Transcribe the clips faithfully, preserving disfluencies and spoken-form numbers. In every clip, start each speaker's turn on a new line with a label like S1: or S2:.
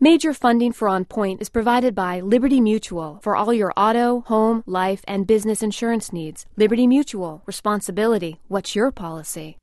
S1: Major funding for On Point is provided by Liberty Mutual for all your auto, home, life, and business insurance needs. Liberty Mutual. Responsibility. What's your policy?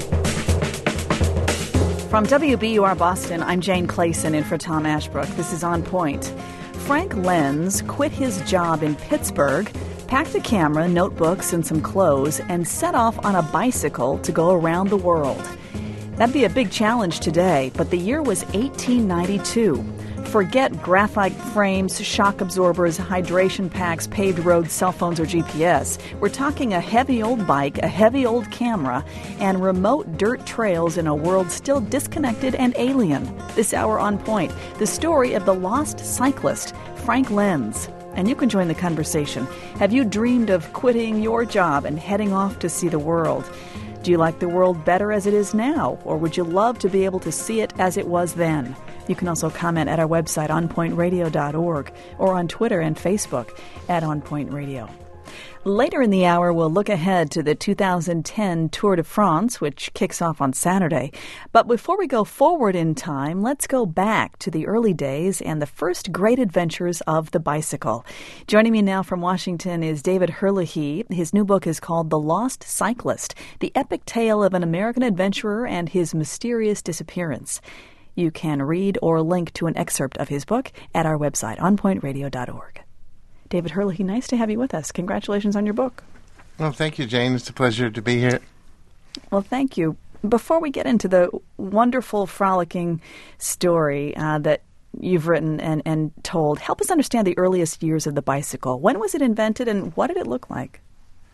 S2: From W B U R Boston, I'm Jane Clayson in for Tom Ashbrook. This is On Point. Frank Lenz quit his job in Pittsburgh, packed a camera, notebooks, and some clothes, and set off on a bicycle to go around the world. That'd be a big challenge today, but the year was eighteen ninety-two. Forget graphite frames, shock absorbers, hydration packs, paved roads, cell phones, or G P S. We're talking a heavy old bike, a heavy old camera, and remote dirt trails in a world still disconnected and alien. This hour On Point, the story of the lost cyclist, Frank Lenz. And you can join the conversation. Have you dreamed of quitting your job and heading off to see the world? Do you like the world better as it is now, or would you love to be able to see it as it was then? You can also comment at our website, on point radio dot org, or on Twitter and Facebook at On Point Radio. Later in the hour, we'll look ahead to the two thousand ten Tour de France, which kicks off on Saturday. But before we go forward in time, let's go back to the early days and the first great adventures of the bicycle. Joining me now from Washington is David Herlihy. His new book is called The Lost Cyclist, the epic tale of an American adventurer and his mysterious disappearance. You can read or link to an excerpt of his book at our website, on point radio dot org. David Herlihy, nice to have you with us. Congratulations on your book.
S3: Well, thank you, Jane. It's a pleasure to be here.
S2: Well, thank you. Before we get into the wonderful, frolicking story uh, that you've written and, and told, help us understand the earliest years of the bicycle. When was it invented, and what did it look like?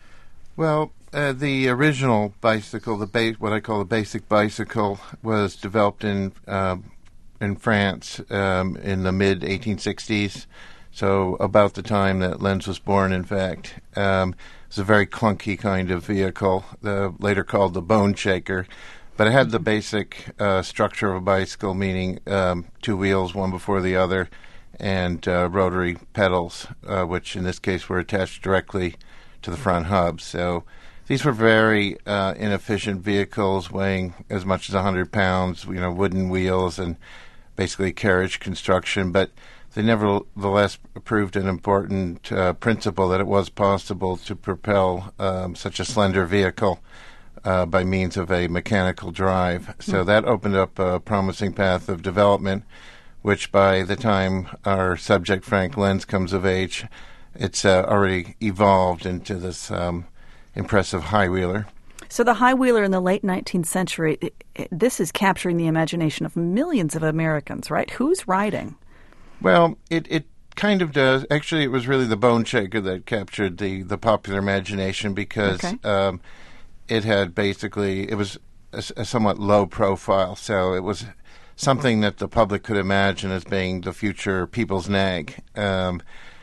S3: Well, uh, the original bicycle, the ba- what I call the basic bicycle, was developed in uh, in France um, in the mid eighteen sixties. So about the time that Lenz was born, in fact. Um, it's a very clunky kind of vehicle, uh, later called the bone shaker. But it had the basic uh, structure of a bicycle, meaning um, two wheels, one before the other, and uh, rotary pedals, uh, which in this case were attached directly to the front hub. So these were very uh, inefficient vehicles, weighing as much as one hundred pounds, you know, wooden wheels and basically carriage construction. But they nevertheless proved an important uh, principle that it was possible to propel um, such a slender vehicle uh, by means of a mechanical drive. So that opened up a promising path of development, which by the time our subject, Frank Lenz, comes of age, it's uh, already evolved into this um, impressive high-wheeler.
S2: So the high-wheeler in the late nineteenth century, it, it, this is capturing the imagination of millions of Americans, right? Who's riding?
S3: Well, it, it kind of does. Actually, it was really the bone shaker that captured the, the popular imagination because
S2: okay.
S3: um, it had basically, it was a, a somewhat low profile. So it was something that the public could imagine as being the future people's nag. Um,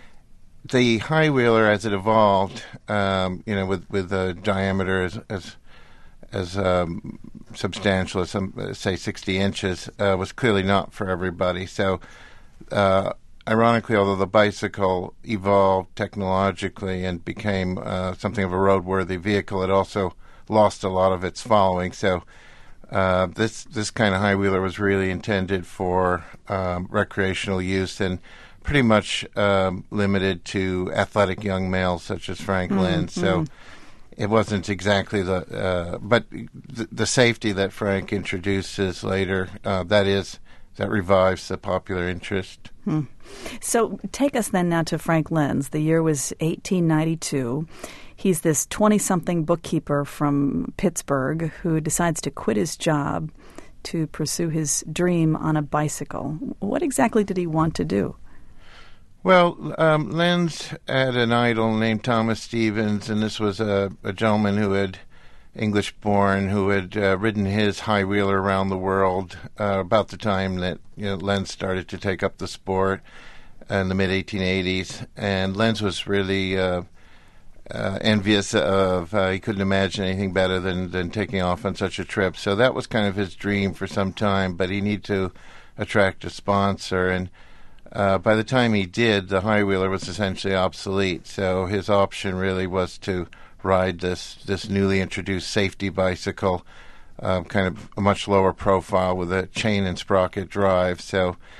S3: the high wheeler, as it evolved, um, you know, with, with a diameter as as, as um, substantial as, some, uh, say, sixty inches, uh, was clearly not for everybody. So Uh, ironically, although the bicycle evolved technologically and became uh, something of a roadworthy vehicle, it also lost a lot of its following. So uh, this this kind of high-wheeler was really intended for um, recreational use and pretty much um, limited to athletic young males such as Frank mm-hmm. Lenz. So it wasn't exactly the... Uh, but th- the safety that Frank introduces later, uh, that is... that revives the popular interest.
S2: Hmm. So take us then now to Frank Lenz. The year was eighteen ninety-two. He's this twenty-something bookkeeper from Pittsburgh who decides to quit his job to pursue his dream on a bicycle. What exactly did he want to do?
S3: Well, um, Lenz had an idol named Thomas Stevens, and this was a, a gentleman who had English-born, who had uh, ridden his high-wheeler around the world uh, about the time that you know Lenz started to take up the sport in the mid eighteen eighties. And Lenz was really uh, uh, envious of, uh, he couldn't imagine anything better than, than taking off on such a trip. So that was kind of his dream for some time, but he needed to attract a sponsor. And uh, by the time he did, the high-wheeler was essentially obsolete. So his option really was to ride this this newly introduced safety bicycle, uh, kind of a much lower profile with a chain and sprocket drive. So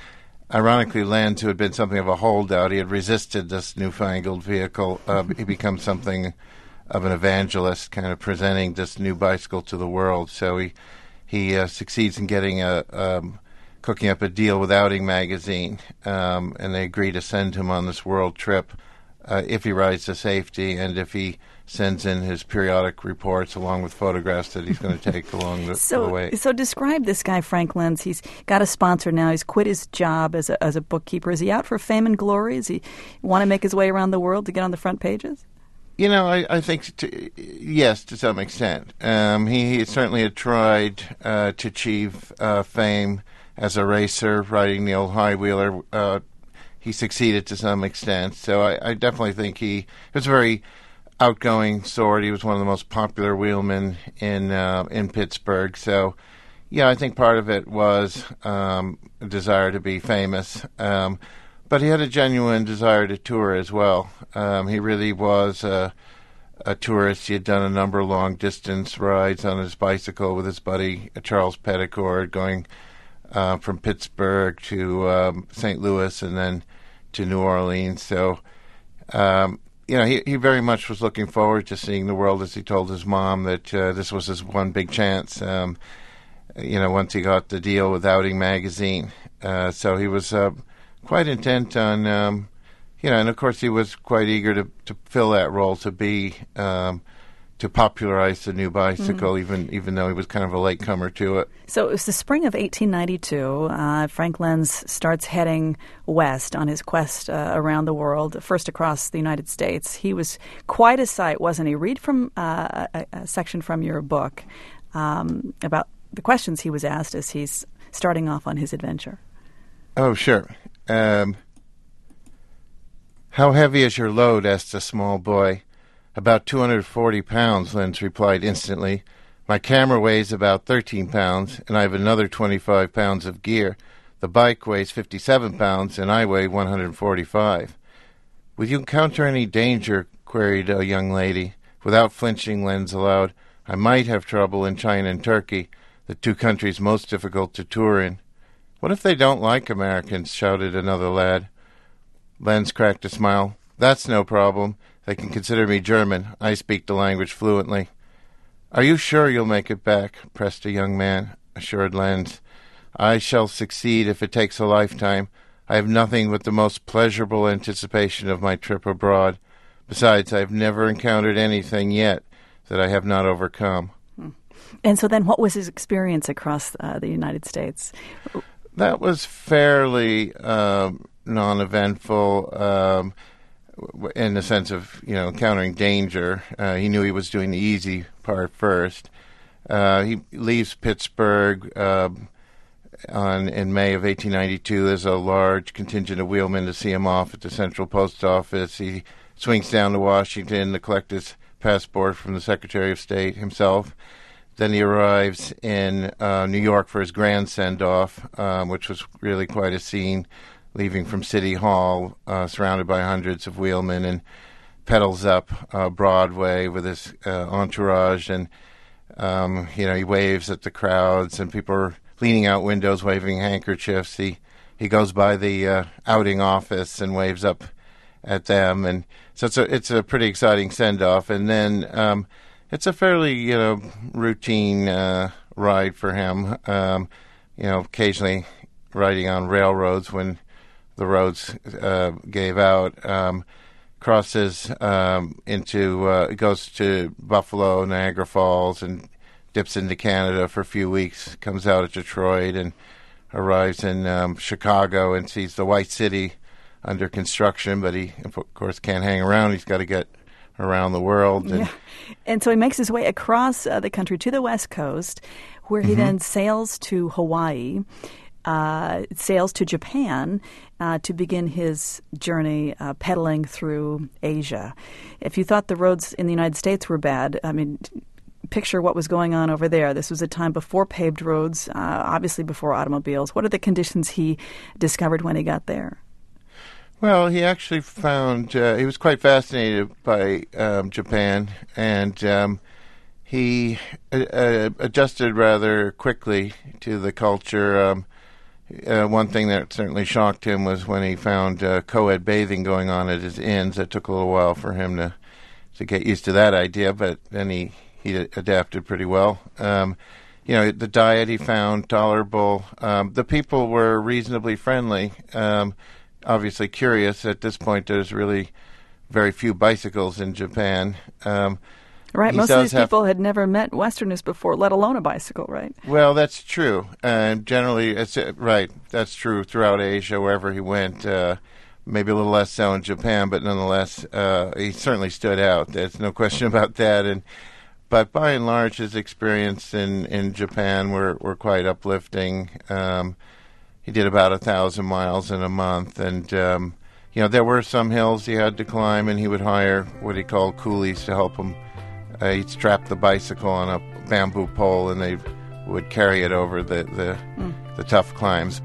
S3: ironically, Lenz, who had been something of a holdout, he had resisted this newfangled vehicle. Uh, he becomes something of an evangelist, kind of presenting this new bicycle to the world. So he he uh, succeeds in getting a um, cooking up a deal with Outing magazine, um, and they agree to send him on this world trip uh, if he rides to safety and if he sends in his periodic reports along with photographs that he's going to take along the,
S2: so,
S3: the way.
S2: So describe this guy, Frank Lenz. He's got a sponsor now. He's quit his job as a, as a bookkeeper. Is he out for fame and glory? Does he want to make his way around the world to get on the front pages?
S3: You know, I, I think, to, yes, to some extent. Um, he, he certainly had tried uh, to achieve uh, fame as a racer, riding the old high-wheeler. Uh, he succeeded to some extent. So I, I definitely think he was a very outgoing sort. He was one of the most popular wheelmen in uh, in Pittsburgh. So, yeah, I think part of it was um, a desire to be famous. Um, but he had a genuine desire to tour as well. Um, he really was a, a tourist. He had done a number of long-distance rides on his bicycle with his buddy uh, Charles Petticord, going uh, from Pittsburgh to um, Saint Louis and then to New Orleans. So, um, you know, he, he very much was looking forward to seeing the world, as he told his mom that uh, this was his one big chance, um, you know, once he got the deal with Outing magazine. Uh, so he was uh, quite intent on, um, you know, and of course he was quite eager to, to fill that role, to be, um, to popularize the new bicycle, mm-hmm. even even though he was kind of a latecomer to it. So
S2: it was the spring of eighteen ninety-two. Uh, Frank Lenz starts heading west on his quest uh, around the world, first across the United States. He was quite a sight, wasn't he? Read from uh, a, a section from your book um, about the questions he was asked as he's starting off on his adventure.
S3: Oh, sure. Um, how heavy is your load? Asked a small boy. About two hundred forty pounds, Lenz replied instantly. My camera weighs about thirteen pounds, and I have another twenty-five pounds of gear. The bike weighs fifty-seven pounds, and I weigh one hundred forty-five. Would you encounter any danger? Queried a young lady. Without flinching, Lenz allowed, I might have trouble in China and Turkey, the two countries most difficult to tour in. What if they don't like Americans? Shouted another lad. Lenz cracked a smile. That's no problem. They can consider me German. I speak the language fluently. Are you sure you'll make it back? Pressed a young man, assured Lenz. I shall succeed if it takes a lifetime. I have nothing but the most pleasurable anticipation of my trip abroad. Besides, I have never encountered anything yet that I have not overcome.
S2: And so then what was his experience across uh, the United States?
S3: That was fairly um, non-eventful. Um, in the sense of, you know, encountering danger. Uh, he knew he was doing the easy part first. Uh, he leaves Pittsburgh uh, on in May of eighteen ninety-two. There's a large contingent of wheelmen to see him off at the Central Post Office. He swings down to Washington to collect his passport from the Secretary of State himself. Then he arrives in uh, New York for his grand send-off, um, which was really quite a scene, leaving from City Hall, uh, surrounded by hundreds of wheelmen, and pedals up uh, Broadway with his uh, entourage. And, um, you know, he waves at the crowds, and people are leaning out windows, waving handkerchiefs. He he goes by the uh, Outing office and waves up at them. And so it's a, it's a pretty exciting send-off. And then um, it's a fairly, you know, routine uh, ride for him, um, you know, occasionally riding on railroads when the roads uh, gave out, um, crosses um, into, uh, goes to Buffalo, Niagara Falls, and dips into Canada for a few weeks, comes out at Detroit, and arrives in um, Chicago and sees the White City under construction, but he, of course, can't hang around. He's got to get around the world. And,
S2: yeah. and so he makes his way across uh, the country to the West Coast, where he mm-hmm. then sails to Hawaii, Uh, sails to Japan uh, to begin his journey uh, pedaling through Asia. If you thought the roads in the United States were bad, I mean, picture what was going on over there. This was a time before paved roads, uh, obviously before automobiles. What are the conditions he discovered when he got there?
S3: Well, he actually found, uh, he was quite fascinated by um, Japan, and um, he uh, adjusted rather quickly to the culture. Um, uh, one thing that certainly shocked him was when he found uh, co-ed bathing going on at his inns. It took a little while for him to to get used to that idea, but then he, he adapted pretty well. Um, you know, the diet he found tolerable. Um, the people were reasonably friendly, um, obviously curious. At this point, there's really very few bicycles in Japan. Um,
S2: right, most of these people had never met Westerners before, let alone a bicycle, right?
S3: Well, that's true. And uh, generally, it's uh, right, that's true throughout Asia, wherever he went. Uh, maybe a little less so in Japan, but nonetheless, uh, he certainly stood out. There's no question about that. And But by and large, his experience in, in Japan were, were quite uplifting. Um, he did about a thousand miles in a month, and um, you know, there were some hills he had to climb, and he would hire what he called coolies to help him. Uh, he'd strap the bicycle on a bamboo pole, and they would carry it over the the, mm. the tough climbs.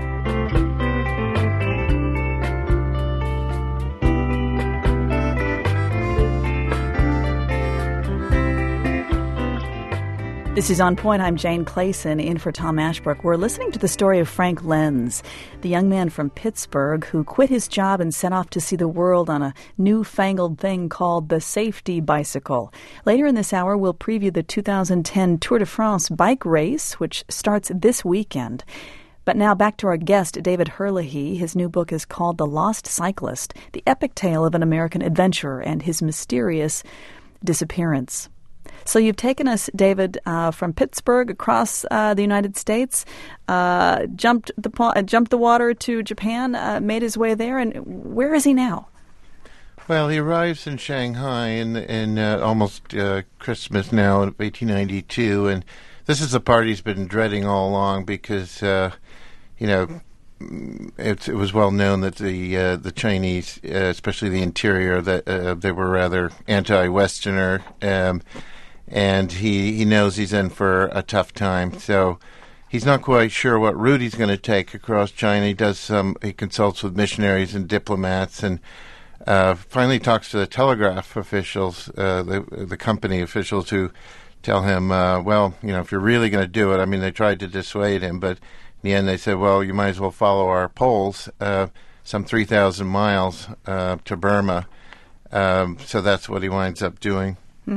S2: This is On Point. I'm Jane Clayson, in for Tom Ashbrook. We're listening to the story of Frank Lenz, the young man from Pittsburgh who quit his job and set off to see the world on a newfangled thing called the safety bicycle. Later in this hour, we'll preview the two thousand ten Tour de France bike race, which starts this weekend. But now back to our guest, David Herlihy. His new book is called The Lost Cyclist, the epic tale of an American adventurer and his mysterious disappearance. So you've taken us, David, uh, from Pittsburgh across uh, the United States, uh, jumped the uh, jumped the water to Japan, uh, made his way there, and where is he now?
S3: Well, he arrives in Shanghai in in uh, almost uh, Christmas now of eighteen ninety-two, and this is the part he's been dreading all along because, uh, you know, it, it was well known that the uh, the Chinese, uh, especially the interior, that uh, they were rather anti-Westerner. Um, And he, he knows he's in for a tough time, so he's not quite sure what route he's going to take across China. He does some. He consults with missionaries and diplomats, and uh, finally talks to the telegraph officials, uh, the the company officials, who tell him, uh, well, you know, if you're really going to do it. I mean, they tried to dissuade him, but in the end, they said, well, you might as well follow our poles, uh, some three thousand miles uh, to Burma. Um, so that's what he winds up doing.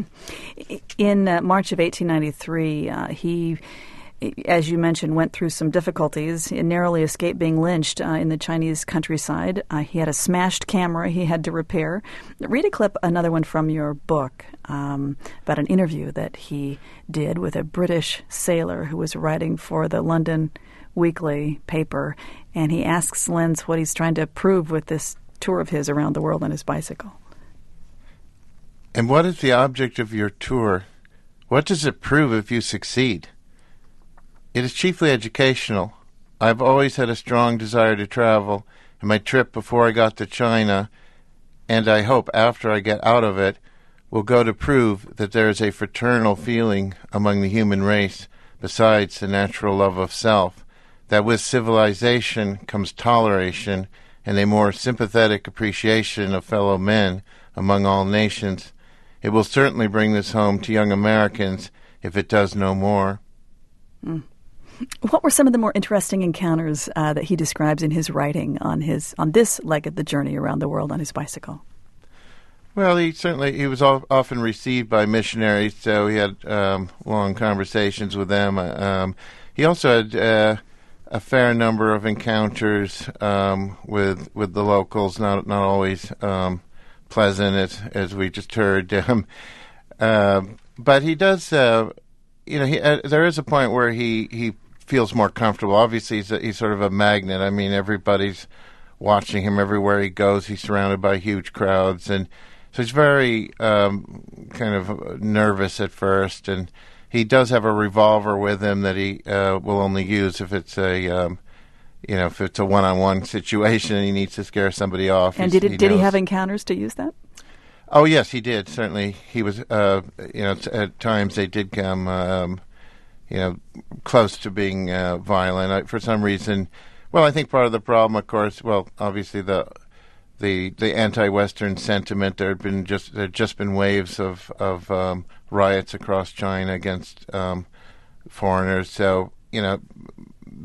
S2: In uh, March of eighteen ninety-three, uh, he, as you mentioned, went through some difficulties and narrowly escaped being lynched uh, in the Chinese countryside. Uh, he had a smashed camera he had to repair. Read a clip, another one from your book, um, about an interview that he did with a British sailor who was writing for the London Weekly paper, and he asks Lenz what he's trying to prove with this tour of his around the world on his bicycle.
S3: And what is the object of your tour? What does it prove if you succeed? It is chiefly educational. I've always had a strong desire to travel, and my trip before I got to China, and I hope after I get out of it, will go to prove that there is a fraternal feeling among the human race besides the natural love of self, that with civilization comes toleration and a more sympathetic appreciation of fellow men among all nations. It will certainly bring this home to young Americans if it does no more.
S2: Mm. What were some of the more interesting encounters uh, that he describes in his writing on his on this leg of the journey around the world on his bicycle?
S3: Well, he certainly he was often received by missionaries, so he had um, long conversations with them. Um, he also had uh, a fair number of encounters um, with with the locals, not not always Um, pleasant, as as we just heard. Um, uh, but he does, uh, you know, he, uh, there is a point where he, he feels more comfortable. Obviously, he's, a, he's sort of a magnet. I mean, everybody's watching him everywhere he goes. He's surrounded by huge crowds. And so he's very um, kind of nervous at first. And he does have a revolver with him that he uh, will only use if it's a... Um, You know, if it's a one-on-one situation and he needs to scare somebody off.
S2: And did it, he did he have encounters to use that?
S3: Oh, yes, he did. Certainly, he was. Uh, you know, at times they did come, um, you know, close to being uh, violent. I, for some reason, well, I think part of the problem, of course, well, obviously the the the anti-Western sentiment. There had been just there had just been waves of of um, riots across China against um, foreigners. So you know.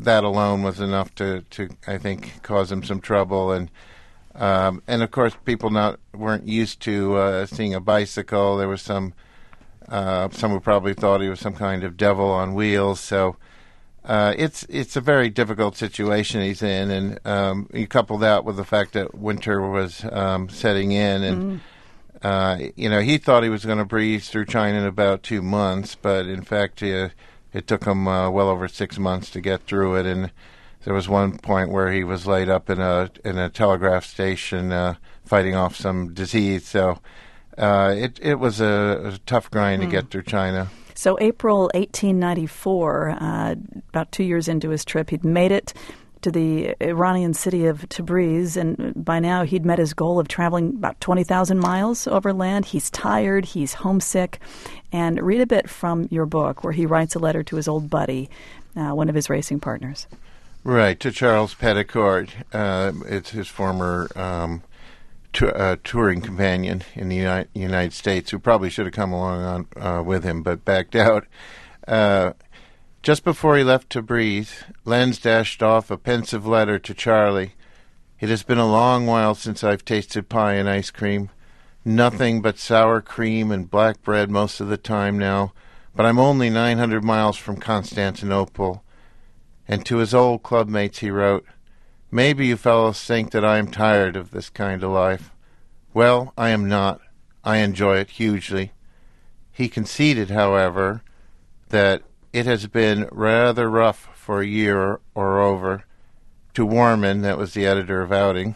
S3: that alone was enough to, to I think, cause him some trouble. And um, and of course, people not weren't used to uh, seeing a bicycle. There was some uh, some who probably thought he was some kind of devil on wheels. So uh, it's it's a very difficult situation he's in, and um, you couple that with the fact that winter was um, setting in, and mm. uh, you know he thought he was going to breeze through China in about two months, but in fact. Uh, It took him uh, well over six months to get through it, and there was one point where he was laid up in a in a telegraph station uh, fighting off some disease. So uh, it it was a, a tough grind mm. to get through China.
S2: So April eighteen ninety-four, uh, about two years into his trip, he'd made it to the Iranian city of Tabriz, and by now he'd met his goal of traveling about twenty thousand miles overland. He's tired, he's homesick, and read a bit from your book where he writes a letter to his old buddy, uh, one of his racing partners.
S3: Right, to Charles Petticord. Uh, it's his former um, t- uh, touring companion in the Uni- United States, who probably should have come along on, uh, with him, but backed out. Uh, Just before he left Tabriz, Lenz dashed off a pensive letter to Charlie. It has been a long while since I've tasted pie and ice cream. Nothing but sour cream and black bread most of the time now, but I'm only nine hundred miles from Constantinople. And to his old clubmates he wrote, Maybe you fellows think that I am tired of this kind of life. Well, I am not. I enjoy it hugely. He conceded, however, that it has been rather rough for a year or over. To Warman, that was the editor of Outing,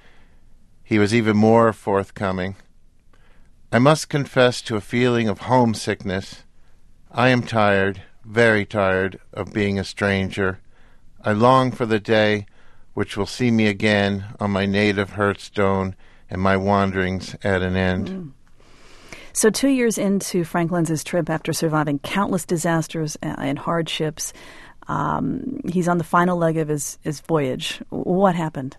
S3: he was even more forthcoming. I must confess to a feeling of homesickness. I am tired, very tired, of being a stranger. I long for the day which will see me again on my native hearthstone and my wanderings at an end. Mm.
S2: So two years into Frank Lenz's trip, after surviving countless disasters and hardships, um, he's on the final leg of his, his voyage. What happened?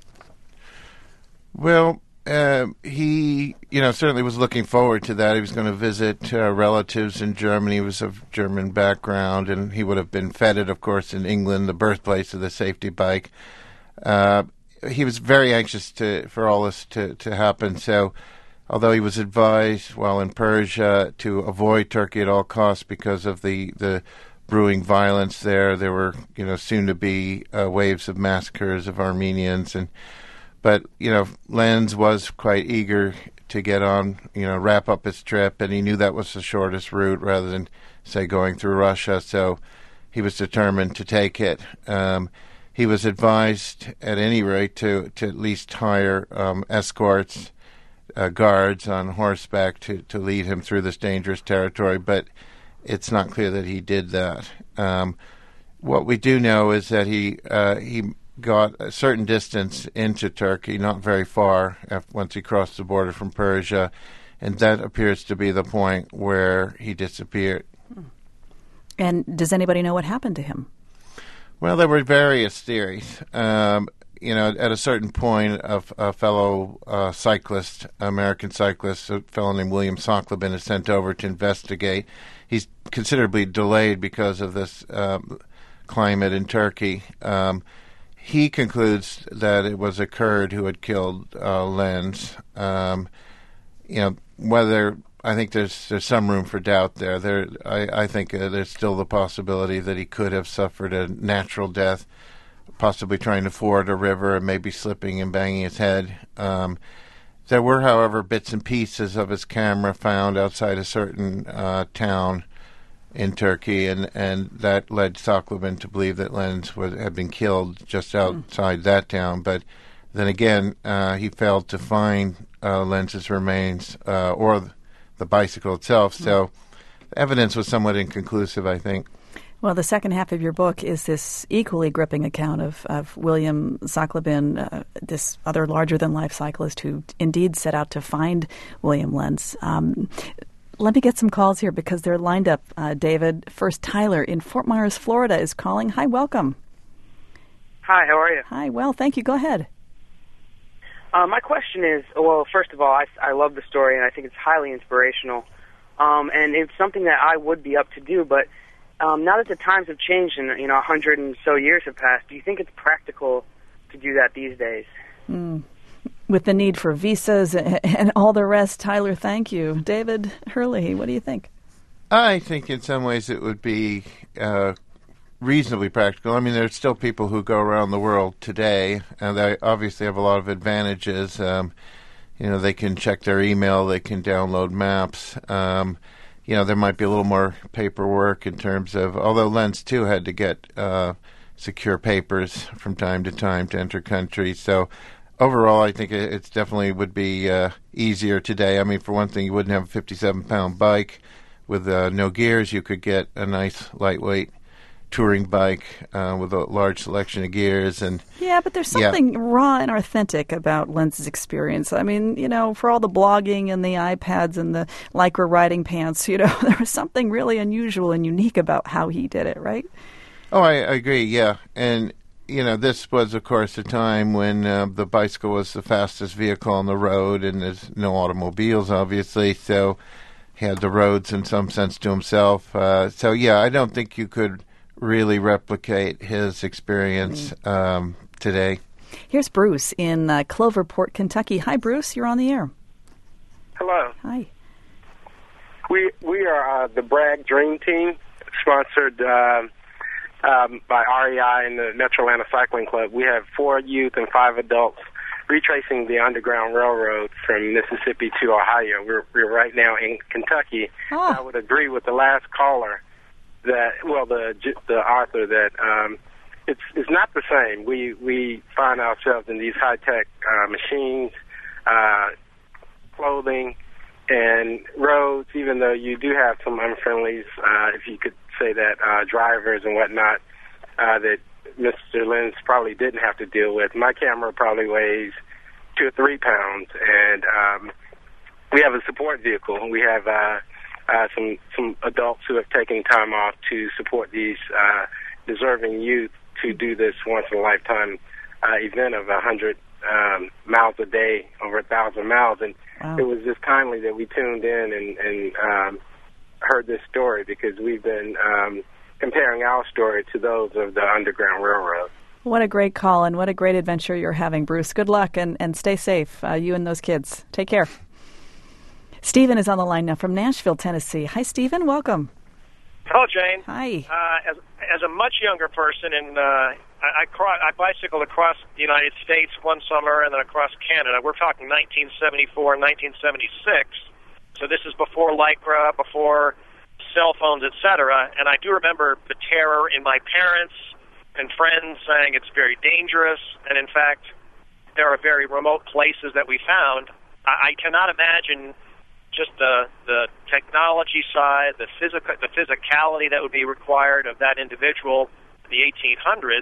S3: Well, uh, he, you know, certainly was looking forward to that. He was going to visit uh, relatives in Germany. He was of German background, and he would have been feted, of course, in England, the birthplace of the safety bike. Uh, he was very anxious to for all this to, to happen, so although he was advised while in Persia to avoid Turkey at all costs because of the, the brewing violence there, there were, you know, soon to be uh, waves of massacres of Armenians. And but, you know, Lenz was quite eager to get on, you know, wrap up his trip, and he knew that was the shortest route rather than, say, going through Russia. So he was determined to take it. Um, he was advised, at any rate, to, to at least hire um, escorts, Uh, guards on horseback to, to lead him through this dangerous territory, but it's not clear that he did that. Um, what we do know is that he uh, he got a certain distance into Turkey, not very far, after, once he crossed the border from Persia, and that appears to be the point where he disappeared.
S2: And does anybody know what happened to him?
S3: Well, there were various theories. Um, You know, at a certain point, a, a fellow uh, cyclist, American cyclist, a fellow named William Sockleben, is sent over to investigate. He's considerably delayed because of this um, climate in Turkey. Um, he concludes that it was a Kurd who had killed uh, Lenz. Um, you know, whether I think there's there's some room for doubt there. There, I, I think uh, there's still the possibility that he could have suffered a natural death, possibly trying to ford a river and maybe slipping and banging his head. Um, there were, however, bits and pieces of his camera found outside a certain uh, town in Turkey, and, and that led Sockleben to believe that Lenz was, had been killed just outside mm. that town. But then again, uh, he failed to find uh, Lenz's remains uh, or the bicycle itself, mm. so evidence was somewhat inconclusive, I think.
S2: Well, the second half of your book is this equally gripping account of, of William Sockleben, uh, this other larger-than-life cyclist who indeed set out to find William Lenz. Um, let me get some calls here because they're lined up, uh, David. First, Tyler in Fort Myers, Florida is calling. Hi, welcome.
S4: Hi, how are you?
S2: Hi, well, thank you. Go ahead.
S4: Uh, my question is, well, first of all, I, I love the story, and I think it's highly inspirational. Um, and it's something that I would be up to do, but um, now that the times have changed and, you know, a hundred and so years have passed, do you think it's practical to do that these days?
S2: Mm. With the need for visas and all the rest, Tyler, thank you. David Hurley, what do you think?
S3: I think in some ways it would be uh, reasonably practical. I mean, there's still people who go around the world today, and they obviously have a lot of advantages. Um, you know, they can check their email, they can download maps. Um, you know, there might be a little more paperwork in terms of, although Lenz, too, had to get uh, secure papers from time to time to enter countries. So overall, I think it it's definitely would be uh, easier today. I mean, for one thing, you wouldn't have a fifty-seven pound bike with uh, no gears. You could get a nice, lightweight touring bike uh, with a large selection of gears. And
S2: yeah, but there's something
S3: yeah.
S2: raw and authentic about Lenz's experience. I mean, you know, for all the blogging and the iPads and the Lycra riding pants, you know, there was something really unusual and unique about how he did it, right?
S3: Oh, I, I agree, yeah. And, you know, this was, of course, a time when uh, the bicycle was the fastest vehicle on the road, and there's no automobiles, obviously, so he had the roads in some sense to himself. Uh, so, yeah, I don't think you could really replicate his experience um, today.
S2: Here's Bruce in uh, Cloverport, Kentucky. Hi, Bruce. You're on the air.
S5: Hello.
S2: Hi.
S5: We we are uh, the Bragg Dream Team, sponsored uh, um, by R E I and the Metro Atlanta Cycling Club. We have four youth and five adults retracing the Underground Railroad from Mississippi to Ohio. We're, we're right now in Kentucky.
S2: Oh.
S5: I would agree with the last caller that, well, the the author, that um, it's it's not the same. We we find ourselves in these high tech uh, machines, uh, clothing, and roads. Even though you do have some unfriendlies, uh, if you could say that, uh, drivers and whatnot, uh, that Mister Lenz probably didn't have to deal with. My camera probably weighs two or three pounds, and um, we have a support vehicle. We have uh, uh, some some adults who have taken time off to support these uh, deserving youth to do this once in a lifetime uh, event of a hundred um, miles a day, over a thousand miles, and
S2: wow.
S5: It was just timely that we tuned in and, and um, heard this story, because we've been um, comparing our story to those of the Underground Railroad.
S2: What a great call, and what a great adventure you're having, Bruce. Good luck, and, and stay safe, uh, you and those kids. Take care. Stephen is on the line now from Nashville, Tennessee. Hi, Stephen. Welcome.
S6: Hello, Jane.
S2: Hi.
S6: Uh, as, as a much younger person, and uh, I, I, cro- I bicycled across the United States one summer and then across Canada. We're talking nineteen seventy-four, nineteen seventy-six. So this is before Lycra, before cell phones, et cetera. And I do remember the terror in my parents and friends saying it's very dangerous. And in fact, there are very remote places that we found. I, I cannot imagine just the the technology side, the physical, the physicality that would be required of that individual in the eighteen hundreds.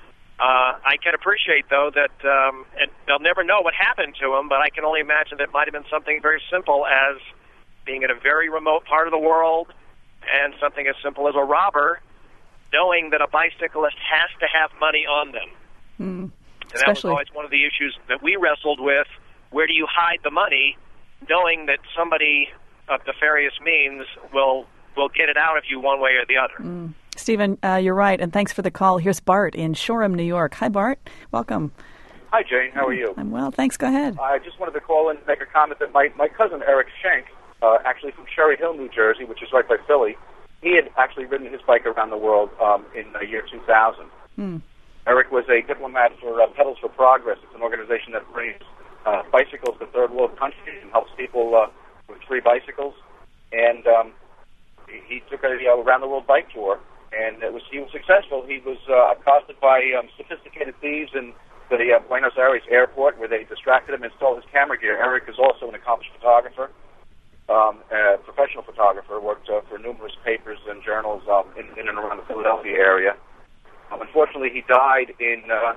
S6: Uh, I can appreciate, though, that um, and they'll never know what happened to him, but I can only imagine that it might have been something very simple as being in a very remote part of the world, and something as simple as a robber knowing that a bicyclist has to have money on them.
S2: Mm.
S6: And that
S2: Especially.
S6: was always one of the issues that we wrestled with. Where do you hide the money, knowing that somebody of nefarious means will will get it out of you one way or the other?
S2: Mm. Stephen, uh, you're right, and thanks for the call. Here's Bart in Shoreham, New York. Hi, Bart. Welcome.
S7: Hi, Jane. How are you?
S2: I'm well. Thanks. Go ahead.
S7: I just wanted to call in and make a comment that my, my cousin, Eric Schenk, uh, actually from Cherry Hill, New Jersey, which is right by Philly, he had actually ridden his bike around the world um, in the year two thousand.
S2: Mm.
S7: Eric was a diplomat for uh, Pedals for Progress. It's an organization that brings uh, bicycles to third world countries and helps people uh, with free bicycles. And um, he, he took a uh, around-the-world bike tour, and it was he was successful. He was uh, accosted by um, sophisticated thieves in the uh, Buenos Aires airport, where they distracted him and stole his camera gear. Eric is also an accomplished photographer, um, a professional photographer, worked uh, for numerous papers and journals um, in, in and around the Philadelphia area. Um, unfortunately, he died in uh,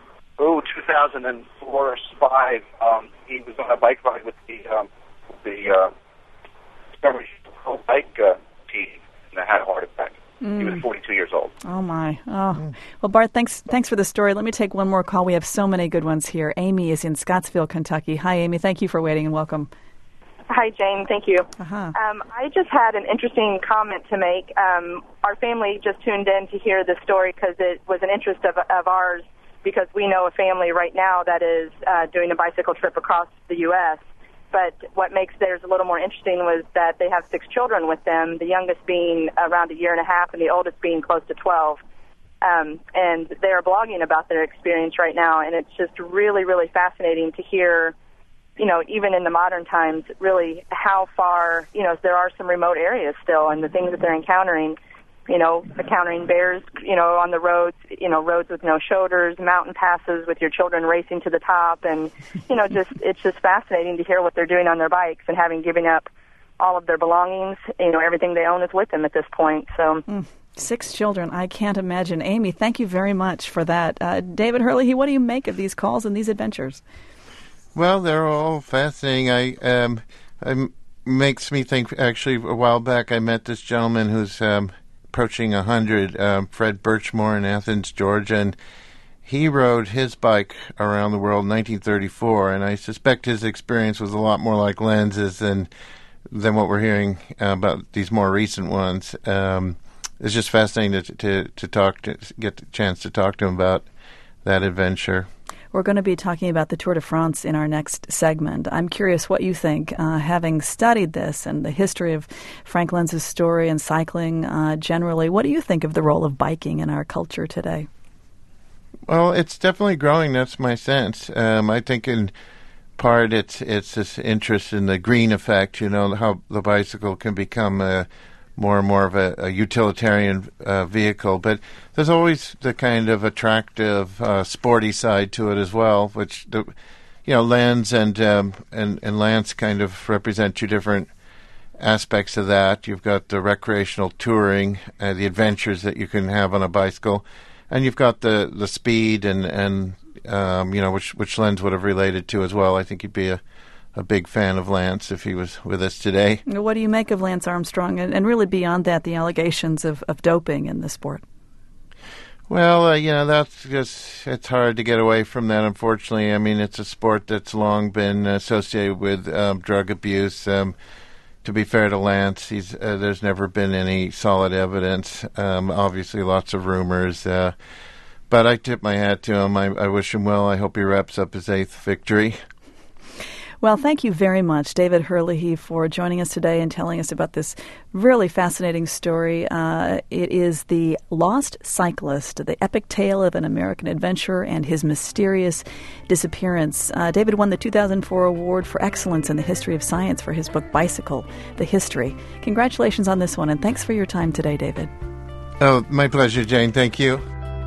S7: oh two thousand four or five. Um, he was on a bike ride with the um, the uh, Discovery bike uh, team, and had a heart attack.
S2: Mm.
S7: He was forty-two years old.
S2: Oh, my. Oh. Well, Bart, thanks thanks for the story. Let me take one more call. We have so many good ones here. Amy is in Scottsville, Kentucky. Hi, Amy. Thank you for waiting, and welcome.
S8: Hi, Jane. Thank you.
S2: Uh-huh.
S8: Um, I just had an interesting comment to make. Um, our family just tuned in to hear the story because it was an interest of, of ours, because we know a family right now that is uh, doing a bicycle trip across the U S But what makes theirs a little more interesting was that they have six children with them, the youngest being around a year and a half and the oldest being close to twelve. Um, and they are blogging about their experience right now, and it's just really, really fascinating to hear, you know, even in the modern times, really how far, you know, there are some remote areas still, and the things that they're encountering, you know, encountering bears, you know, on the roads, you know, roads with no shoulders, mountain passes with your children racing to the top, and, you know, just it's just fascinating to hear what they're doing on their bikes, and having given up all of their belongings, you know, everything they own is with them at this point. So.
S2: Mm. Six children. I can't imagine. Amy, thank you very much for that. Uh, David Hurley, what do you make of these calls and these adventures?
S3: Well, they're all fascinating. I um, it makes me think. Actually, a while back, I met this gentleman who's um, approaching a hundred, um, Fred Birchmore in Athens, Georgia, and he rode his bike around the world in nineteen thirty-four. And I suspect his experience was a lot more like Lenz's than than what we're hearing uh, about these more recent ones. Um, It's just fascinating to, to to talk to get the chance to talk to him about that adventure.
S2: We're going to be talking about the Tour de France in our next segment. I'm curious what you think, uh, having studied this and the history of Frank Lenz's story and cycling uh, generally. What do you think of the role of biking in our culture today?
S3: Well, it's definitely growing. That's my sense. Um, I think in part it's it's this interest in the green effect. You know, how the bicycle can become a more and more of a, a utilitarian uh, vehicle, but there's always the kind of attractive, uh, sporty side to it as well, which the, you know, Lenz and um, and and Lance kind of represent two different aspects of that. You've got the recreational touring, uh, the adventures that you can have on a bicycle, and you've got the the speed and and um, you know, which which Lenz would have related to as well. I think he'd be a a big fan of Lance if he was with us today.
S2: What do you make of Lance Armstrong, and, and really beyond that, the allegations of, of doping in the sport?
S3: Well, uh, you know, that's just, it's hard to get away from that, unfortunately. I mean, it's a sport that's long been associated with um, drug abuse. Um, to be fair to Lance, he's, uh, there's never been any solid evidence. Um, obviously, lots of rumors. Uh, but I tip my hat to him. I, I wish him well. I hope he wraps up his eighth victory.
S2: Well, thank you very much, David Hurley, for joining us today and telling us about this really fascinating story. Uh, it is The Lost Cyclist, the epic tale of an American adventurer and his mysterious disappearance. Uh, David won the two thousand four Award for Excellence in the History of Science for his book, Bicycle, The History. Congratulations on this one, and thanks for your time today, David.
S3: Oh, my pleasure, Jane. Thank you.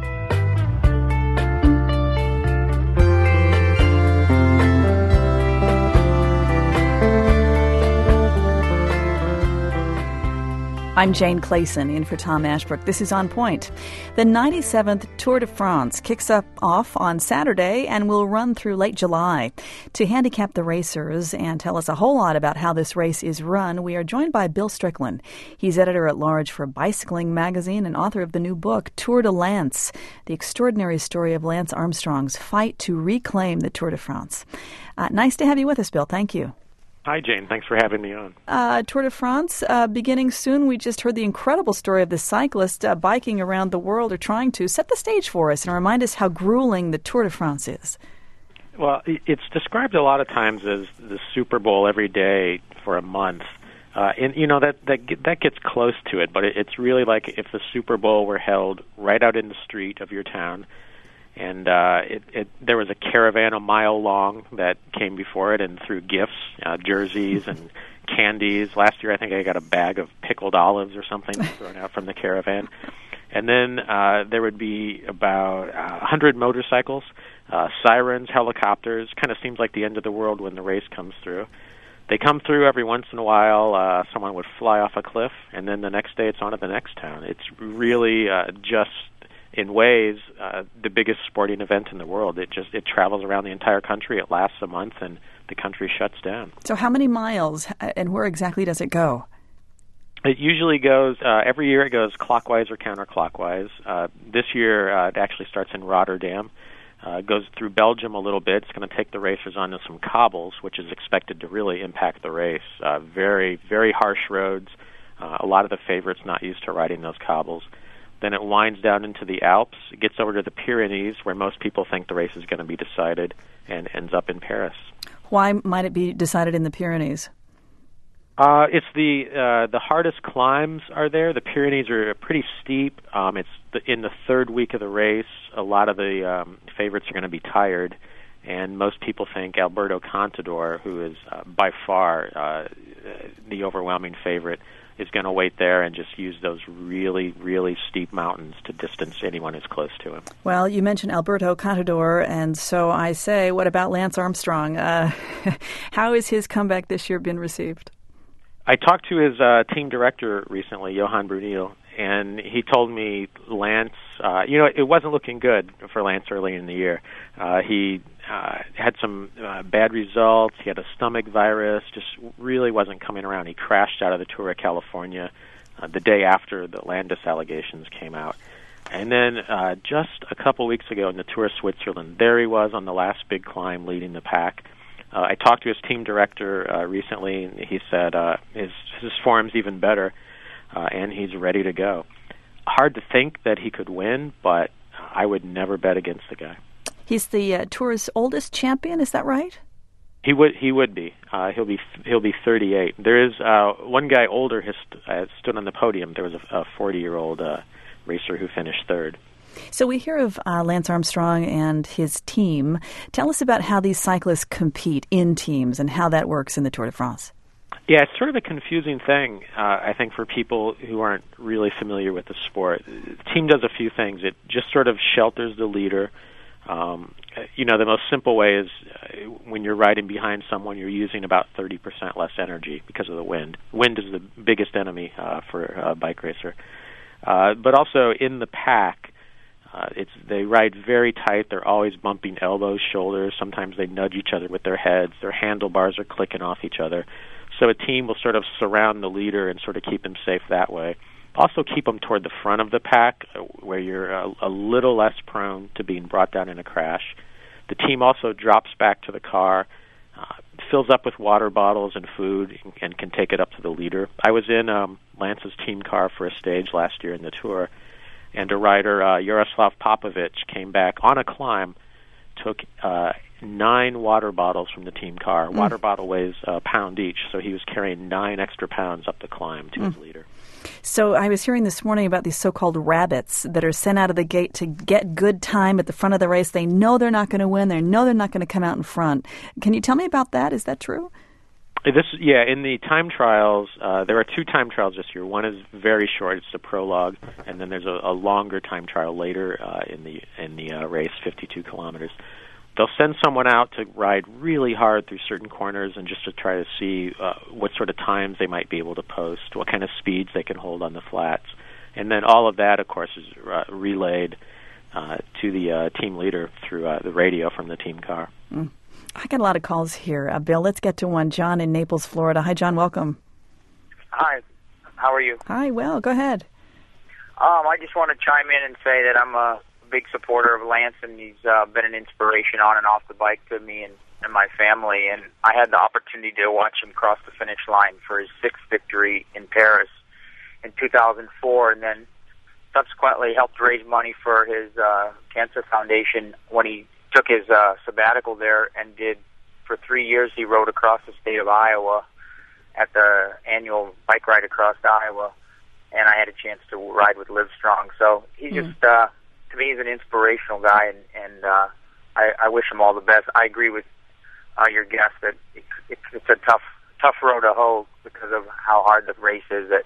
S2: I'm Jane Clayson, in for Tom Ashbrook. This is On Point. The ninety-seventh Tour de France kicks up off on Saturday and will run through late July. To handicap the racers and tell us a whole lot about how this race is run, we are joined by Bill Strickland. He's editor-at-large for Bicycling Magazine and author of the new book, Tour de Lance, the extraordinary story of Lance Armstrong's fight to reclaim the Tour de France. Uh, nice to have you with us, Bill. Thank you.
S9: Hi, Jane. Thanks for having me on.
S2: Uh, Tour de France, uh, beginning soon. We just heard the incredible story of the cyclist uh, biking around the world, or trying to. Set the stage for us and remind us how grueling the Tour de France is.
S9: Well, it's described a lot of times as the Super Bowl every day for a month. Uh, and, you know, that, that that gets close to it, but it, it's really like if the Super Bowl were held right out in the street of your town. And uh, it, it, there was a caravan a mile long that came before it and threw gifts, uh, jerseys and candies. Last year I think I got a bag of pickled olives or something thrown out from the caravan. And then uh, there would be about uh, one hundred motorcycles, uh, sirens, helicopters. Kind of seems like the end of the world when the race comes through. They come through every once in a while. Uh, someone would fly off a cliff, and then the next day it's on to the next town. It's really uh, just... in ways, uh, the biggest sporting event in the world. It just it travels around the entire country. It lasts a month, and the country shuts down.
S2: So how many miles, and where exactly does it go?
S9: It usually goes, uh, every year it goes clockwise or counterclockwise. Uh, this year uh, it actually starts in Rotterdam. Uh, goes through Belgium a little bit. It's going to take the racers onto some cobbles, which is expected to really impact the race. Uh, very, very harsh roads. Uh, a lot of the favorites not used to riding those cobbles. Then it winds down into the Alps. It gets over to the Pyrenees, where most people think the race is going to be decided, and ends up in Paris.
S2: Why might it be decided in the Pyrenees?
S9: Uh, it's the uh, the hardest climbs are there. The Pyrenees are pretty steep. Um, it's the, in the third week of the race. A lot of the um, favorites are going to be tired, and most people think Alberto Contador, who is uh, by far uh, the overwhelming favorite, is going to wait there and just use those really, really steep mountains to distance anyone who's close to him.
S2: Well, you mentioned Alberto Contador, and so I say, what about Lance Armstrong? Uh, how has his comeback this year been received?
S9: I talked to his uh, team director recently, Johan Brunel, and he told me Lance, uh, you know, it wasn't looking good for Lance early in the year. Uh, he uh, had some uh, bad results. He had a stomach virus, just really wasn't coming around. He crashed out of the Tour of California uh, the day after the Landis allegations came out. And then uh, just a couple weeks ago in the Tour of Switzerland, there he was on the last big climb leading the pack. Uh, I talked to his team director uh, recently, and he said uh, his his form's even better, uh, and he's ready to go. Hard to think that he could win, but I would never bet against the guy.
S2: He's the uh, Tour's oldest champion, is that right?
S9: He would he would be. Uh, he'll be he'll be thirty-eight. There is uh, one guy older has st- uh, stood on the podium. There was a forty-year-old uh, racer who finished third.
S2: So we hear of uh, Lance Armstrong and his team. Tell us about how these cyclists compete in teams and how that works in the Tour de France.
S9: Yeah, it's sort of a confusing thing, uh, I think, for people who aren't really familiar with the sport. The team does a few things. It just sort of shelters the leader. Um, you know, the most simple way is uh, when you're riding behind someone, you're using about thirty percent less energy because of the wind. Wind is the biggest enemy uh, for a bike racer. Uh, but also in the pack, Uh, it's they ride very tight. They're always bumping elbows, shoulders. Sometimes they nudge each other with their heads. Their handlebars are clicking off each other. So a team will sort of surround the leader and sort of keep him safe that way. Also keep them toward the front of the pack, uh, where you're a, a little less prone to being brought down in a crash. The team also drops back to the car, uh, fills up with water bottles and food, and, and can take it up to the leader. I was in um, Lance's team car for a stage last year in the Tour, and a rider, uh, Jaroslav Popovic, came back on a climb, took uh, nine water bottles from the team car. Mm. Water bottle weighs a pound each, so he was carrying nine extra pounds up the climb to mm. his leader.
S2: So I was hearing this morning about these so-called rabbits that are sent out of the gate to get good time at the front of the race. They know they're not going to win. They know they're not going to come out in front. Can you tell me about that? Is that true?
S9: This, yeah, in the time trials, uh, there are two time trials this year. One is very short; it's the prologue, and then there's a, a longer time trial later uh, in the in the uh, race, fifty-two kilometers. They'll send someone out to ride really hard through certain corners, and just to try to see uh, what sort of times they might be able to post, what kind of speeds they can hold on the flats, and then all of that, of course, is uh, relayed uh, to the uh, team leader through uh, the radio from the team car.
S2: Mm. I got a lot of calls here. Uh, Bill, let's get to one. John in Naples, Florida. Hi, John. Welcome.
S10: Hi. How are you?
S2: Hi. Well, go ahead.
S10: Um, I just want to chime in and say that I'm a big supporter of Lance, and he's uh, been an inspiration on and off the bike to me and, and my family. And I had the opportunity to watch him cross the finish line for his sixth victory in Paris in two thousand four, and then subsequently helped raise money for his uh, cancer foundation when he took his uh, sabbatical there and did, for three years, he rode across the state of Iowa at the annual bike ride across Iowa, and I had a chance to ride with Livestrong. So he mm. just, uh, to me, he's an inspirational guy, and, and uh, I, I wish him all the best. I agree with uh, your guest that it, it, it's a tough, tough road to hoe because of how hard the race is, that,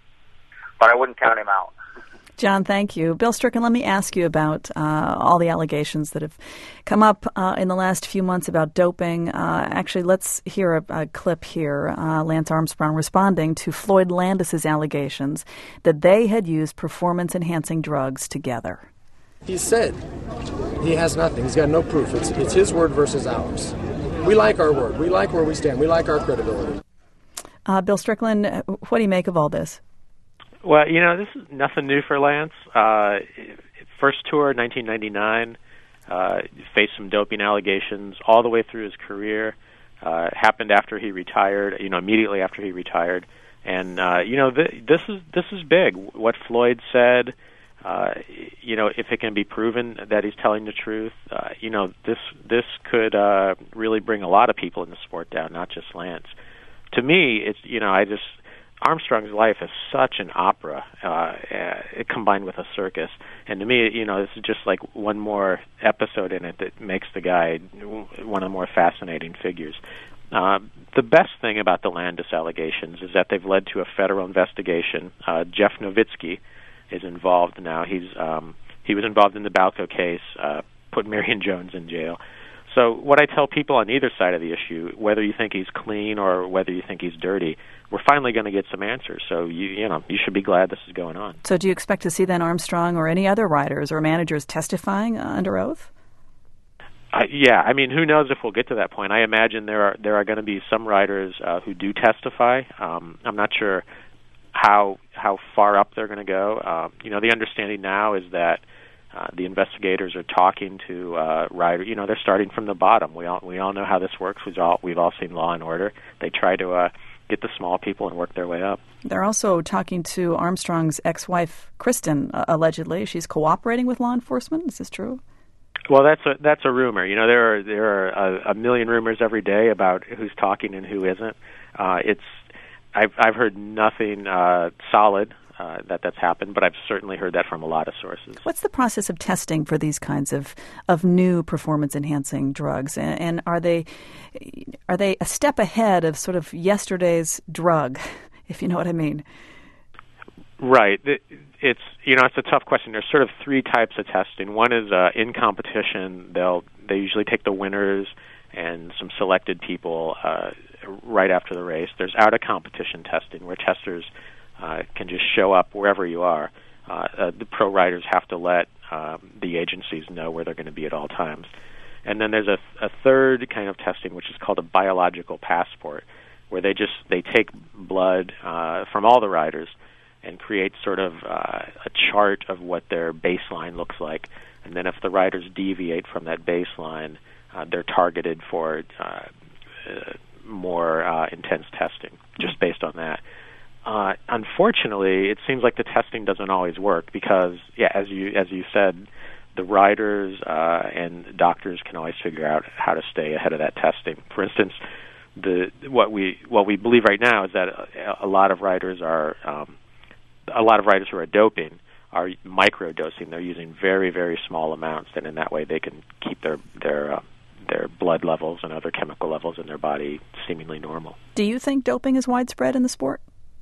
S10: but I wouldn't count him out.
S2: John, thank you. Bill Strickland, let me ask you about uh, all the allegations that have come up uh, in the last few months about doping. Uh, actually, let's hear a, a clip here. Uh, Lance Armstrong responding to Floyd Landis' allegations that they had used performance-enhancing drugs together.
S11: He said he has nothing. He's got no proof. It's, it's his word versus ours. We like our word. We like where we stand. We like our credibility.
S2: Uh, Bill Strickland, what do you make of all this?
S9: Well, you know, this is nothing new for Lance. Uh, first tour, nineteen ninety-nine, uh, faced some doping allegations all the way through his career. Uh, happened after he retired, you know, immediately after he retired. And, uh, you know, th- this is this is big. What Floyd said, uh, you know, if it can be proven that he's telling the truth, uh, you know, this this could uh, really bring a lot of people in the sport down, not just Lance. To me, it's, you know, I just, Armstrong's life is such an opera uh, uh, combined with a circus. And to me, you know, this is just like one more episode in it that makes the guy one of the more fascinating figures. Uh, the best thing about the Landis allegations is that they've led to a federal investigation. Uh, Jeff Nowitzki is involved now. He's um, he was involved in the Balco case, uh, put Marion Jones in jail. So what I tell people on either side of the issue, whether you think he's clean or whether you think he's dirty, we're finally going to get some answers. So you you know you should be glad this is going on.
S2: So do you expect to see then Armstrong or any other riders or managers testifying uh, under oath?
S9: Uh, yeah, I mean, who knows if we'll get to that point. I imagine there are there are going to be some riders uh, who do testify. Um, I'm not sure how how far up they're going to go. Uh, you know, the understanding now is that uh, the investigators are talking to uh, riders. You know, they're starting from the bottom. We all we all know how this works. We've all we've all seen Law and Order. They try to uh, get the small people and work their way up.
S2: They're also talking to Armstrong's ex-wife, Kristen, uh, allegedly. She's cooperating with law enforcement. Is this true?
S9: Well, that's a that's a rumor. You know, there are there are a, a million rumors every day about who's talking and who isn't. Uh, it's I've I've heard nothing uh, solid uh, that that's happened, but I've certainly heard that from a lot of sources.
S2: What's the process of testing for these kinds of, of new performance enhancing drugs, and, and are they are they a step ahead of sort of yesterday's drug, if you know what I mean?
S9: Right. It's, you know, it's a tough question. There's sort of three types of testing. One is uh, in competition. They'll they usually take the winners and some selected people uh, right after the race. There's out of competition testing where testers uh, can just show up wherever you are. Uh, uh, the pro riders have to let um, the agencies know where they're going to be at all times. And then there's a, a third kind of testing, which is called a biological passport, where they just they take blood uh, from all the riders and create sort of uh, a chart of what their baseline looks like. And then if the riders deviate from that baseline, uh, they're targeted for uh, uh, more uh, intense testing, just based on that. Uh, unfortunately, it seems like the testing doesn't always work because, yeah, as you as you said, the riders uh, and doctors can always figure out how to stay ahead of that testing. For instance, the what we what we believe right now is that a, a lot of riders are um, a lot of riders who are doping are microdosing. They're using very, very small amounts, and in that way they can keep their their uh, their blood levels and other chemical levels in their body seemingly normal.
S2: Do you think doping is widespread in the sport?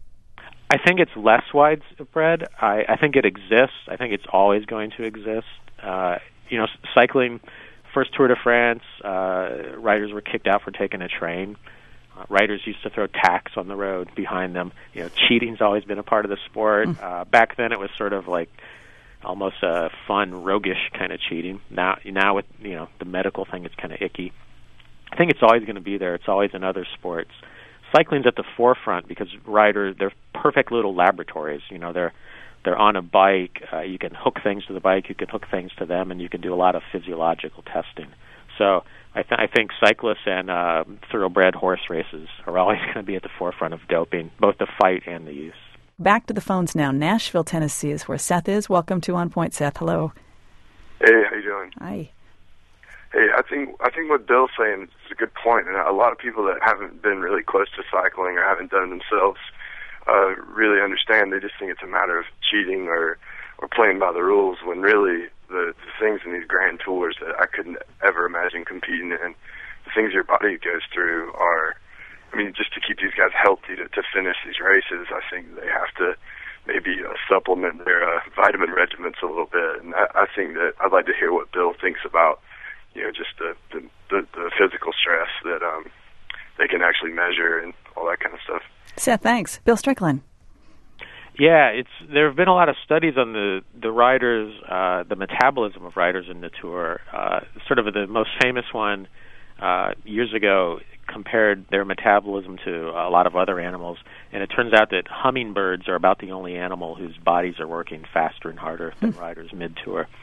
S9: I think it's less widespread. I, I think it exists. I think it's always going to exist. Uh, you know, cycling, first Tour de France, uh, riders were kicked out for taking a train. Uh, riders used to throw tacks on the road behind them. You know, cheating's always been a part of the sport. Uh, back then, it was sort of like almost a fun, roguish kind of cheating. Now, now with you know the medical thing, it's kind of icky. I think it's always going to be there. It's always in other sports. Cycling's at the forefront because riders, they're perfect little laboratories. You know, they're they're on a bike. Uh, you can hook things to the bike. You can hook things to them, and you can do a lot of physiological testing. So I, th- I think cyclists and uh, thoroughbred horse races are always going to be at the forefront of doping, both the fight and the use.
S2: Back to the phones now. Nashville, Tennessee is where Seth is. Welcome to On Point, Seth. Hello.
S12: Hey, how you doing?
S2: Hi.
S12: Hey, I think I think what Bill's saying is a good point, and a lot of people that haven't been really close to cycling or haven't done it themselves uh, really understand. They just think it's a matter of cheating or or playing by the rules, when really the, the things in these grand tours that I couldn't ever imagine competing in, the things your body goes through are, I mean, just to keep these guys healthy to, to finish these races, I think they have to maybe uh, supplement their uh, vitamin regimens a little bit. And I, I think that I'd like to hear what Bill thinks about, you know, just the the, the, the physical stress that um, they can actually measure and all that kind of stuff.
S2: Seth, thanks. Bill Strickland.
S9: Yeah, it's there have been a lot of studies on the the riders, uh, the metabolism of riders in the Tour. Uh, sort of the most famous one uh, years ago compared their metabolism to a lot of other animals, and it turns out that hummingbirds are about the only animal whose bodies are working faster and harder than riders mid-tour.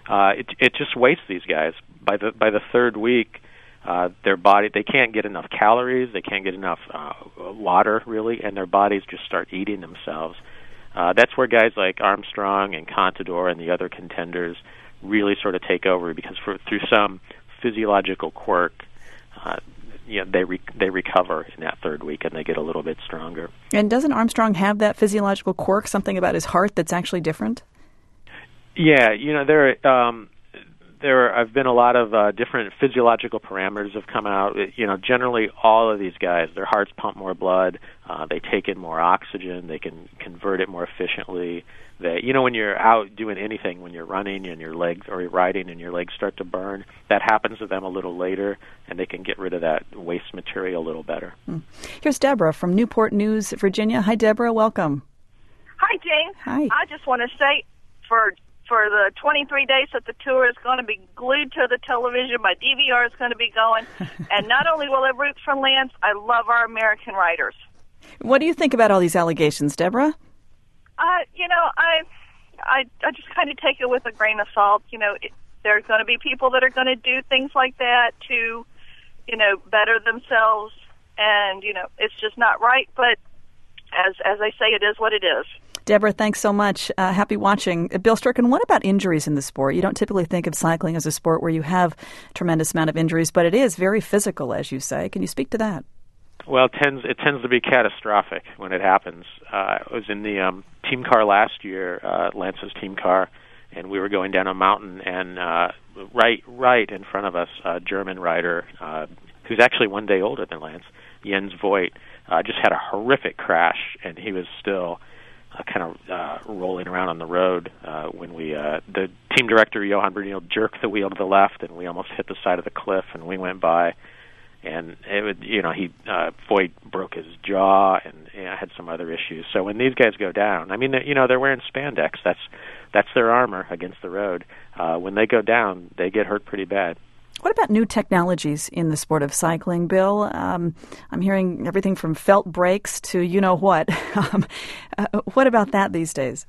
S9: uh, it it just wastes these guys. By the by the third week, uh, their body they can't get enough calories, they can't get enough uh, water really, and their bodies just start eating themselves. Uh, that's where guys like Armstrong and Contador and the other contenders really sort of take over, because for, through some physiological quirk, uh, you know, they re- they recover in that third week and they get a little bit stronger.
S2: And doesn't Armstrong have that physiological quirk, something about his heart that's actually different?
S9: Yeah, you know, there um, there have been a lot of uh, different physiological parameters have come out. You know, generally all of these guys, their hearts pump more blood, uh, they take in more oxygen, they can convert it more efficiently. They, you know, when you're out doing anything, when you're running and your legs, or you're riding and your legs start to burn, that happens to them a little later, and they can get rid of that waste material a little better.
S2: Hmm. Here's Deborah from Newport News, Virginia. Hi, Deborah. Welcome.
S13: Hi, Jane.
S2: Hi.
S13: I just want to say for for the twenty-three days that the tour is going to be glued to the television, my D V R is going to be going, and not only will I root for Lance, I love our American riders.
S2: What do you think about all these allegations, Deborah?
S13: Uh, you know, I, I, I just kind of take it with a grain of salt. You know, it, there's going to be people that are going to do things like that to, you know, better themselves, and you know, it's just not right. But as as I say, it is what it is.
S2: Deborah, thanks so much. Uh, happy watching. Uh, Bill Strickland, what about injuries in the sport? You don't typically think of cycling as a sport where you have a tremendous amount of injuries, but it is very physical, as you say. Can you speak to that?
S9: Well, it tends it tends to be catastrophic when it happens. Uh, I was in the um, team car last year, uh, Lance's team car, and we were going down a mountain, and uh, right right in front of us, a German rider uh, who's actually one day older than Lance, Jens Voigt, uh, just had a horrific crash, and he was still uh, kind of uh, rolling around on the road uh, when we uh, the team director Johan Brunel jerked the wheel to the left, and we almost hit the side of the cliff, and we went by. And it would, you know, he uh, Voigt broke his jaw and you know, had some other issues. So when these guys go down, I mean, you know, they're wearing spandex. That's that's their armor against the road. Uh, when they go down, they get hurt pretty bad.
S2: What about new technologies in the sport of cycling, Bill? Um, I'm hearing everything from felt brakes to you know what. um, uh, what about that these days?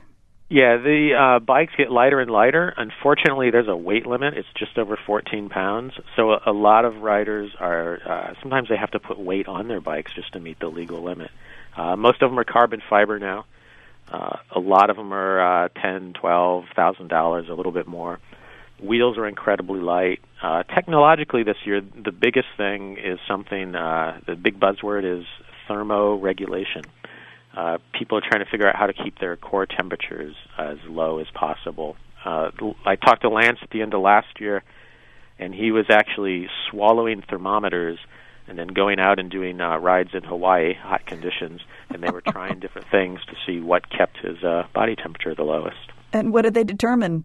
S9: Yeah, the uh, bikes get lighter and lighter. Unfortunately, there's a weight limit. It's just over fourteen pounds. So a, a lot of riders are, uh, sometimes they have to put weight on their bikes just to meet the legal limit. Uh, most of them are carbon fiber now. Uh, a lot of them are uh, ten, twelve thousand dollars, a little bit more. Wheels are incredibly light. Uh, technologically this year, the biggest thing is something, uh, the big buzzword is thermoregulation. Uh, people are trying to figure out how to keep their core temperatures as low as possible. Uh, I talked to Lance at the end of last year, and he was actually swallowing thermometers and then going out and doing uh, rides in Hawaii, hot conditions, and they were trying different things to see what kept his uh, body temperature the lowest.
S2: And what did they determine?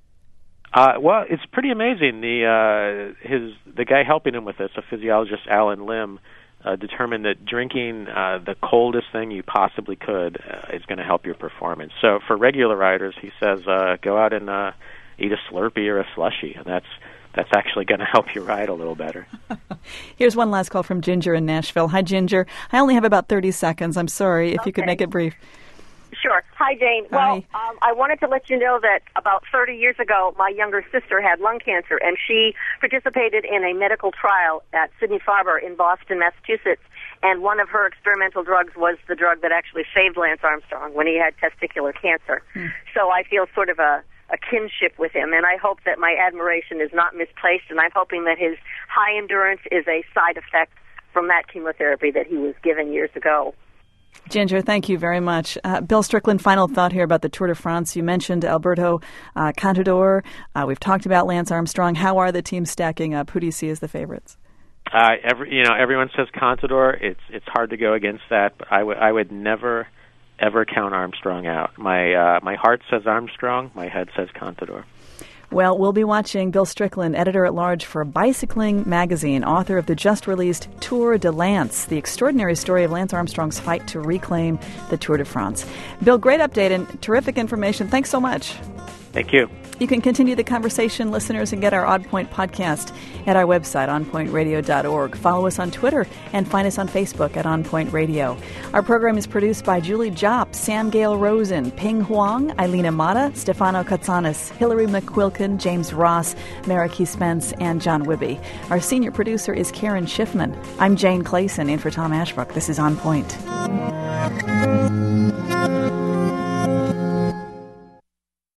S9: Uh, well, it's pretty amazing. The uh, his the guy helping him with this, a physiologist, Alan Lim, Uh, determined that drinking uh, the coldest thing you possibly could uh, is going to help your performance. So for regular riders, he says, uh, go out and uh, eat a Slurpee or a slushie, and that's that's actually going to help you ride a little better.
S2: Here's one last call from Ginger in Nashville. Hi, Ginger. I only have about thirty seconds. I'm sorry if
S14: okay.
S2: you could make it brief.
S14: Sure. Hi, Jane.
S2: Hi.
S14: Well, um, I wanted to let you know that about thirty years ago, my younger sister had lung cancer, and she participated in a medical trial at Sydney Farber in Boston, Massachusetts, and one of her experimental drugs was the drug that actually saved Lance Armstrong when he had testicular cancer. Hmm. So I feel sort of a, a kinship with him, and I hope that my admiration is not misplaced, and I'm hoping that his high endurance is a side effect from that chemotherapy that he was given years ago.
S2: Ginger, thank you very much. Uh, Bill Strickland, final thought here about the Tour de France. You mentioned Alberto uh, Contador. Uh, we've talked about Lance Armstrong. How are the teams stacking up? Who do you see as the favorites?
S9: Uh, every, you know, everyone says Contador. It's it's hard to go against that, but I would I would never ever count Armstrong out. My uh, my heart says Armstrong. My head says Contador.
S2: Well, we'll be watching Bill Strickland, editor-at-large for Bicycling Magazine, author of the just-released Tour de Lance, the extraordinary story of Lance Armstrong's fight to reclaim the Tour de France. Bill, great update and terrific information. Thanks so much.
S9: Thank you.
S2: You can continue the conversation, listeners, and get our Odd Point podcast at our website, on point radio dot org. Follow us on Twitter and find us on Facebook at On Point Radio. Our program is produced by Julie Jopp, Sam Gale Rosen, Ping Huang, Eileen Amata, Stefano Katsanis, Hillary McQuilkin, James Ross, Mariki Spence, and John Wibby. Our senior producer is Karen Schiffman. I'm Jane Clayson, in for Tom Ashbrook. This is On Point.